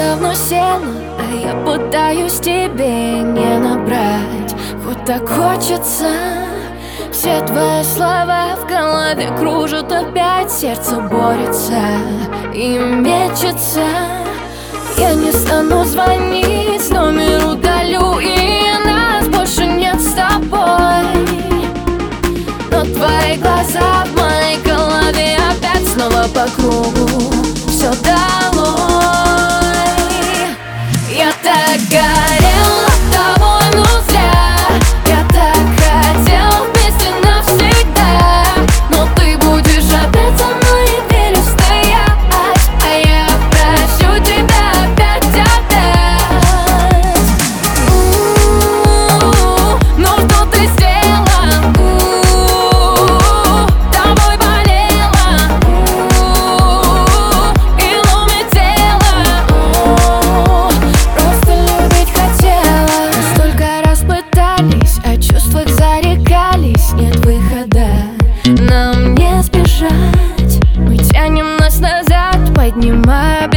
давно села, а я пытаюсь тебе не набрать. Хоть так хочется. Все твои слова в голове кружат опять, сердце борется и мечется. Я не стану звонить, номер удалю, и нас больше нет с тобой. Но твои глаза в моей голове опять снова по кругу все долой. Я так горела тобой, но зря. Я так хотела вместе навсегда, но ты будешь опять со мной и дверью стоять, а я прошу тебя опять. Ну что ты сделала? Тобой болела и ломит тело. Просто любить хотела. Столько раз пытались, о чувствах зарекались. Нет выхода, нам не сбежать. Мы тянем нас назад, поднимая